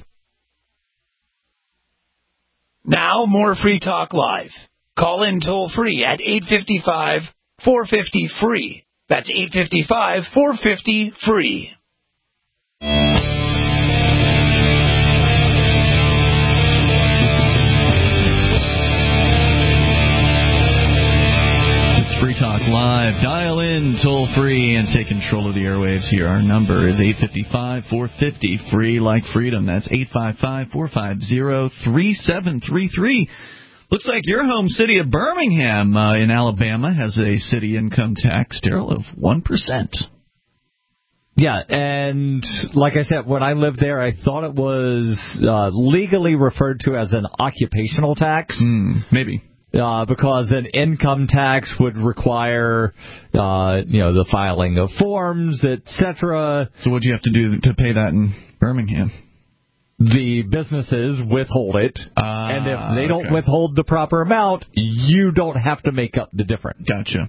Now, more Free Talk Live. Call in toll free at eight five five, four five zero, free. That's eight five five, four five zero, free. It's Free Talk Live. Dial in toll free and take control of the airwaves here. Our number is eight five five, four five zero, free like freedom. That's eight five five, four five zero, three seven three three. Looks like your home city of Birmingham uh, in Alabama has a city income tax, Daryl, of one percent. Yeah, and like I said, when I lived there, I thought it was uh, legally referred to as an occupational tax. Mm, maybe. Uh, because an income tax would require, uh, you know, the filing of forms, et cetera. So what do you have to do to pay that in Birmingham? The businesses withhold it, uh, and if they don't okay. withhold the proper amount, you don't have to make up the difference. Gotcha.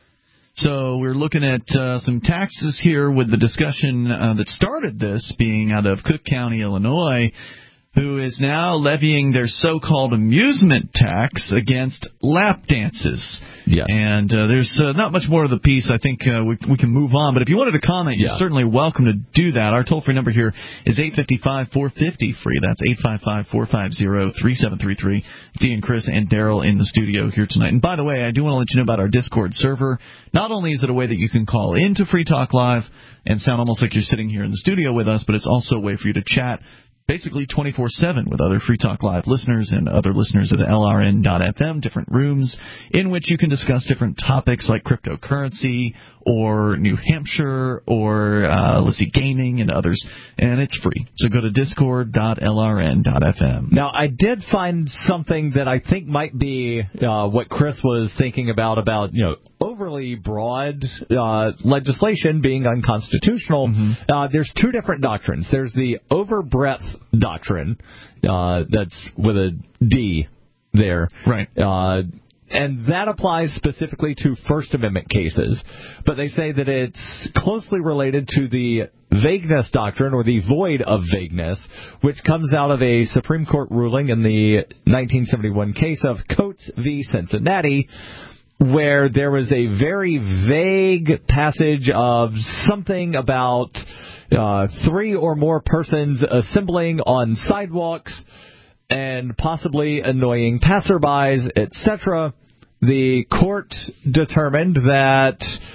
So we're looking at uh, some taxes here with the discussion uh, that started this being out of Cook County, Illinois, who is now levying their so-called amusement tax against lap dances. Yes. And uh, there's uh, not much more to the piece. I think uh, we, we can move on. But if you wanted to comment, yeah. you're certainly welcome to do that. Our toll-free number here is eight five five, four five zero, free. That's eight five five, four five zero, three seven three three. Dean, Chris, and Daryl in the studio here tonight. And by the way, I do want to let you know about our Discord server. Not only is it a way that you can call into Free Talk Live and sound almost like you're sitting here in the studio with us, but it's also a way for you to chat basically twenty-four seven with other Free Talk Live listeners and other listeners of the L R N dot F M, different rooms in which you can discuss different topics like cryptocurrency or New Hampshire or, uh, let's see, gaming and others. And it's free. So go to discord dot L R N dot F M. Now, I did find something that I think might be uh, what Chris was thinking about, about, you know, overly broad uh, legislation being unconstitutional. Mm-hmm. Uh, there's two different doctrines. There's the overbreadth doctrine, uh, that's with a D there. Right. Uh, and that applies specifically to First Amendment cases. But they say that it's closely related to the vagueness doctrine, or the void of vagueness, which comes out of a Supreme Court ruling in the nineteen seventy-one case of Coates v. Cincinnati, where there was a very vague passage of something about uh, three or more persons assembling on sidewalks and possibly annoying passerbys, et cetera. The court determined that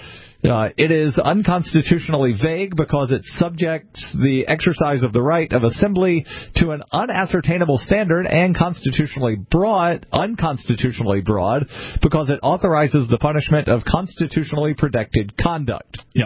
Uh, it is unconstitutionally vague because it subjects the exercise of the right of assembly to an unascertainable standard, and constitutionally broad, unconstitutionally broad because it authorizes the punishment of constitutionally protected conduct. Yeah.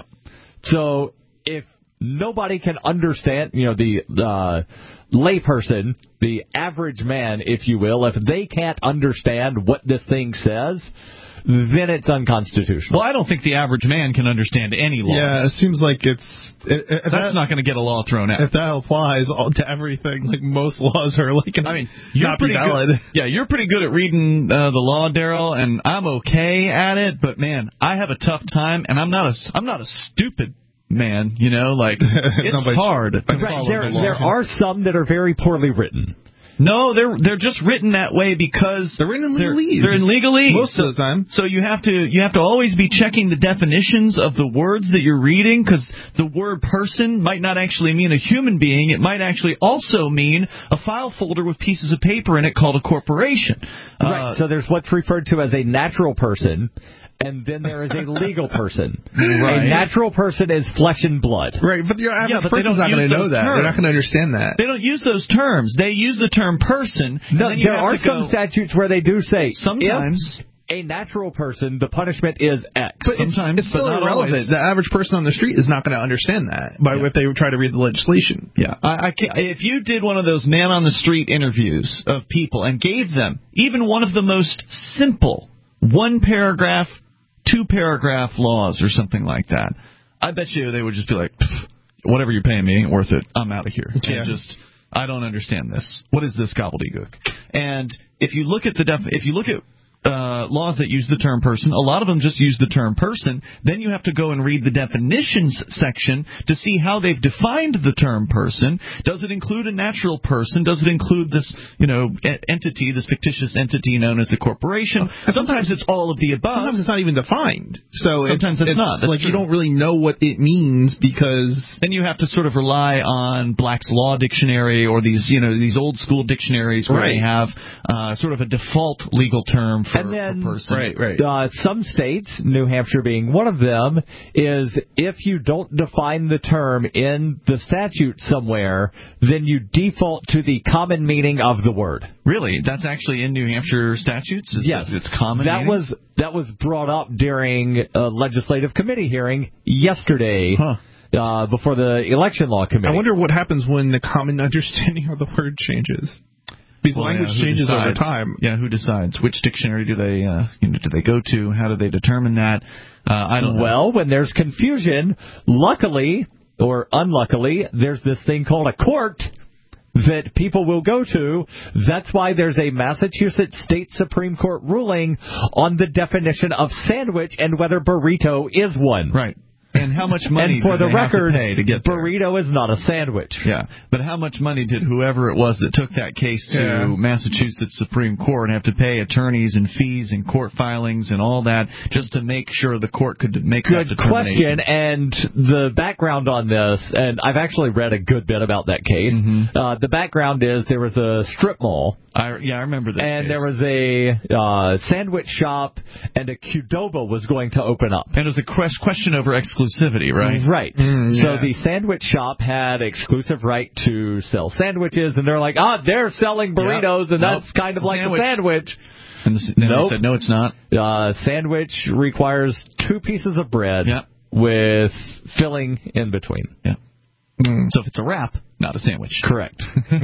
So if nobody can understand, you know, the uh, layperson, the average man, if you will, if they can't understand what this thing says, then it's unconstitutional. Well, I don't think the average man can understand any laws. Yeah, it seems like it's... It, it, That's that, not going to get a law thrown out. If that applies all, to everything, like most laws are like, I mean, you're not pretty be valid. good. Yeah, you're pretty good at reading uh, the law, Daryl, and I'm okay at it. But man, I have a tough time, and I'm not a I'm not a stupid man. You know, like it's hard to right, follow there, the law. There are some that are very poorly written. No, they're they're just written that way because they're written in they're, legalese. They're in legalese most so, of the time. So you have to you have to always be checking the definitions of the words that you're reading, because the word person might not actually mean a human being. It might actually also mean a file folder with pieces of paper in it called a corporation. Right. Uh, so there's what's referred to as a natural person. And then there is a legal person. Right. A natural person is flesh and blood. Right, but your average yeah, but person's not going to know that. Terms. They're not going to understand that. They don't use those terms. They use the term person. No, and then you there have are to some go, statutes where they do say sometimes if a natural person, the punishment is X. But sometimes, it's, it's but still not irrelevant. always. The average person on the street is not going to understand that by Yeah. if they try to read the legislation. Yeah, I, I can't, if you did one of those man on the street interviews of people and gave them even one of the most simple one paragraph, two paragraph laws or something like that, I bet you they would just be like, whatever you're paying me ain't worth it. I'm out of here. Yeah. And just, I don't understand this. What is this gobbledygook? And if you look at the def- if you look at Uh, laws that use the term person, a lot of them just use the term person. Then you have to go and read the definitions section to see how they've defined the term person. Does it include a natural person? Does it include this, you know, e- entity, this fictitious entity known as a corporation? Oh, sometimes it's all of the above. Sometimes it's not even defined. So sometimes it's, it's, it's not. That's like true. You don't really know what it means because then you have to sort of rely on Black's Law Dictionary or these, you know, these old school dictionaries where right. they have uh, sort of a default legal term for, and then, for person. Right, right. Uh, some states, New Hampshire being one of them, is if you don't define the term in the statute somewhere, then you default to the common meaning of the word. Really? That's actually in New Hampshire statutes? Is yes. That, it's common That meanings? was that was brought up during a legislative committee hearing yesterday. Huh. Uh, before the election law committee. I wonder what happens when the common understanding of the word changes. Because well, language yeah, changes decides? over time. Yeah, who decides? Which dictionary do they, uh, you know, do they go to? How do they determine that? Uh, I don't know. Well, when there's confusion, luckily or unluckily, there's this thing called a court that people will go to. That's why there's a Massachusetts State Supreme Court ruling on the definition of sandwich and whether burrito is one. Right. And how much money and for did the they record, have to pay to get there? burrito is not a sandwich. Yeah, but how much money did whoever it was that took that case to yeah. Massachusetts Supreme Court have to pay attorneys and fees and court filings and all that just to make sure the court could make Good that determination? question, and the background on this, and I've actually read a good bit about that case. Mm-hmm. Uh, the background is there was a strip mall. I, yeah, I remember this And case. there was a uh, sandwich shop, and a Qdoba was going to open up. And it was a question over exclusivity, right? Right. Mm, yeah. So the sandwich shop had exclusive right to sell sandwiches, and they're like, ah, they're selling burritos, yep. and nope. that's kind of like sandwich. a sandwich. And the, then nope. they said, no, it's not. Uh, sandwich requires two pieces of bread yep. with filling in between. Yeah. Mm. So if it's a wrap, not a sandwich. Correct.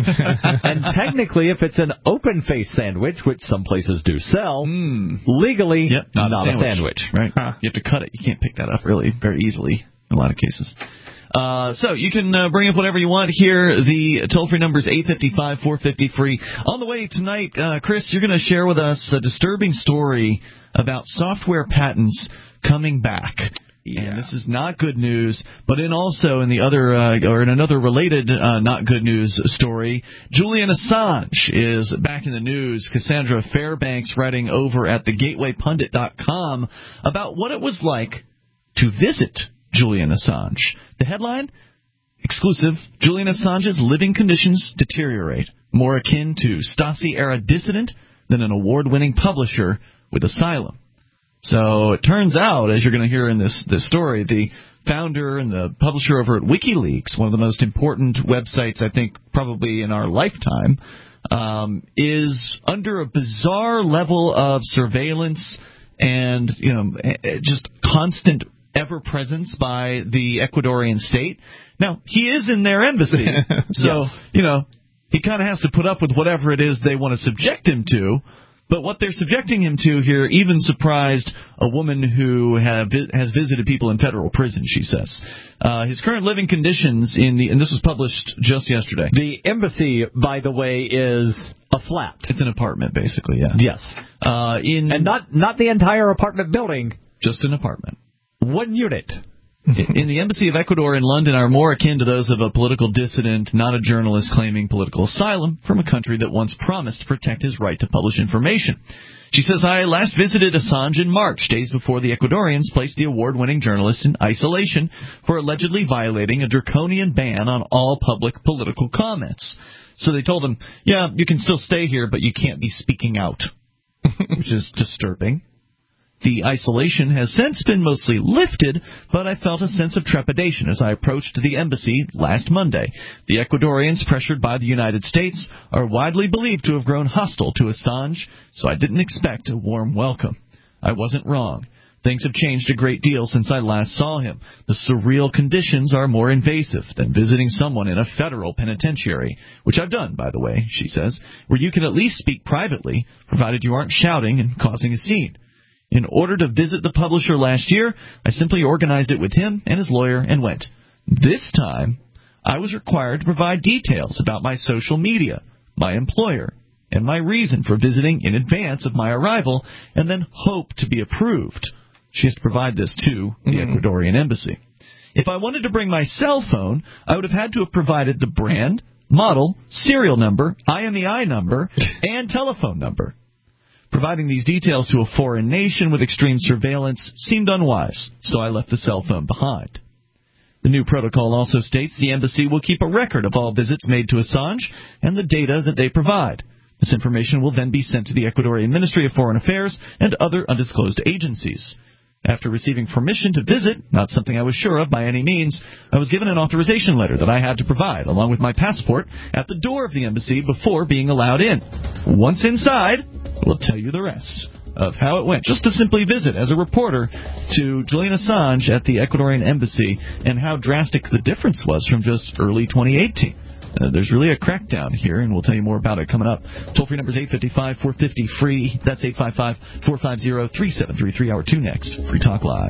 And technically, if it's an open-faced sandwich, which some places do sell, mm. legally, yep, not, not a sandwich. A sandwich. Right. Huh. You have to cut it. You can't pick that up really very easily in a lot of cases. Uh, so you can uh, bring up whatever you want here. The toll-free number is eight five five, four five zero, free. On the way tonight, uh, Chris, you're going to share with us a disturbing story about software patents coming back. Yeah. And this is not good news, but in also in the other uh, or in another related uh, not good news story, Julian Assange is back in the news. Cassandra Fairbanks writing over at the gateway pundit dot com about what it was like to visit Julian Assange. The headline: exclusive, Julian Assange's living conditions deteriorate, more akin to Stasi-era dissident than an award-winning publisher with asylum. So it turns out, as you're going to hear in this, this story, the founder and the publisher over at WikiLeaks, one of the most important websites, I think, probably in our lifetime, um, is under a bizarre level of surveillance and, you know, just constant ever-presence by the Ecuadorian state. Now, he is in their embassy, so, yes. you know, he kind of has to put up with whatever it is they want to subject him to. But what they're subjecting him to here even surprised a woman who have, has visited people in federal prison, she says. Uh, his current living conditions in the, and this was published just yesterday. The embassy, by the way, is a flat. It's an apartment, basically, yeah. Yes. Uh, in and not, not the entire apartment building. Just an apartment. One unit. In the Embassy of Ecuador in London are more akin to those of a political dissident, not a journalist claiming political asylum from a country that once promised to protect his right to publish information. She says, I last visited Assange in March, days before the Ecuadorians placed the award-winning journalist in isolation for allegedly violating a draconian ban on all public political comments. So they told him, yeah, you can still stay here, but you can't be speaking out, which is disturbing. The isolation has since been mostly lifted, but I felt a sense of trepidation as I approached the embassy last Monday. The Ecuadorians, pressured by the United States, are widely believed to have grown hostile to Assange, so I didn't expect a warm welcome. I wasn't wrong. Things have changed a great deal since I last saw him. The surreal conditions are more invasive than visiting someone in a federal penitentiary, which I've done, by the way, she says, where you can at least speak privately, provided you aren't shouting and causing a scene. In order to visit the publisher last year, I simply organized it with him and his lawyer and went. This time, I was required to provide details about my social media, my employer, and my reason for visiting in advance of my arrival, and then hope to be approved. She has to provide this to the mm-hmm. Ecuadorian embassy. If I wanted to bring my cell phone, I would have had to have provided the brand, model, serial number, I M E I number, and telephone number. Providing these details to a foreign nation with extreme surveillance seemed unwise, so I left the cell phone behind. The new protocol also states the embassy will keep a record of all visits made to Assange and the data that they provide. This information will then be sent to the Ecuadorian Ministry of Foreign Affairs and other undisclosed agencies. After receiving permission to visit, not something I was sure of by any means, I was given an authorization letter that I had to provide, along with my passport, at the door of the embassy before being allowed in. Once inside, we'll tell you the rest of how it went. Just to simply visit as a reporter to Julian Assange at the Ecuadorian embassy and how drastic the difference was from just early twenty eighteen. Uh, there's really a crackdown here, and we'll tell you more about it coming up. Toll-free number is eight five five, four five zero, free. That's eight five five, four five zero, three seven three three. Hour two next. Free Talk Live.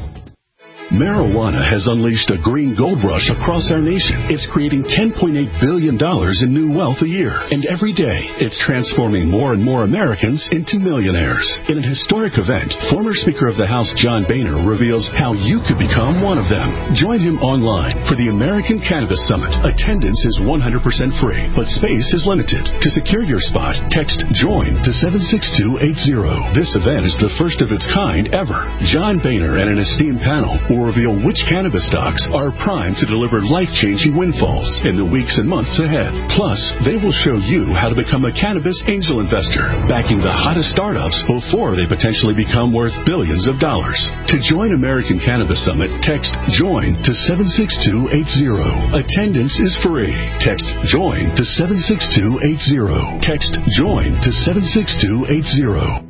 Marijuana has unleashed a green gold rush across our nation. It's creating ten point eight billion dollars in new wealth a year. And every day, it's transforming more and more Americans into millionaires. In an historic event, former Speaker of the House John Boehner reveals how you could become one of them. Join him online for the American Cannabis Summit. Attendance is one hundred percent free, but space is limited. To secure your spot, text JOIN to seven six two eight zero. This event is the first of its kind ever. John Boehner and an esteemed panel will reveal which cannabis stocks are primed to deliver life-changing windfalls in the weeks and months ahead. Plus, they will show you how to become a cannabis angel investor, backing the hottest startups before they potentially become worth billions of dollars. To join American Cannabis Summit, text JOIN to seven six two eight zero. Attendance is free. Text JOIN to seven six two eight zero. Text JOIN to seven six two eight zero.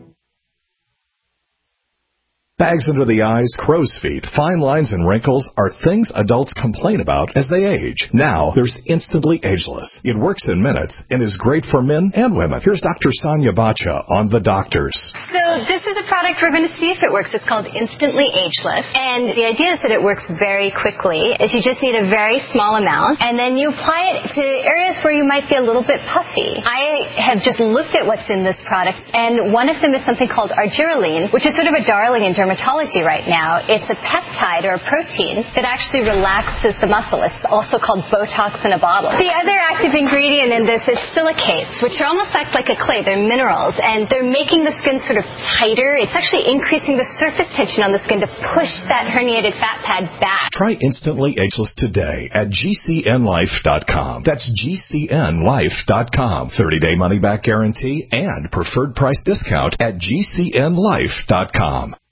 Bags under the eyes, crow's feet, fine lines, and wrinkles are things adults complain about as they age. Now, there's Instantly Ageless. It works in minutes and is great for men and women. Here's Doctor Sonia Bacha on The Doctors. So this is a product we're going to see if it works. It's called Instantly Ageless. And the idea is that it works very quickly. Is you just need a very small amount, and then you apply it to areas where you might be a little bit puffy. I have just looked at what's in this product, and one of them is something called argireline, which is sort of a darling in dermatology right now. It's a peptide or a protein that actually relaxes the muscle. It's also called Botox in a bottle. The other active ingredient in this is silicates, which are almost act like a clay. They're minerals, and they're making the skin sort of tighter. It's actually increasing the surface tension on the skin to push that herniated fat pad back. Try Instantly Ageless today at G C N life dot com. That's G C N life dot com. thirty-day money-back guarantee and preferred price discount at G C N life dot com.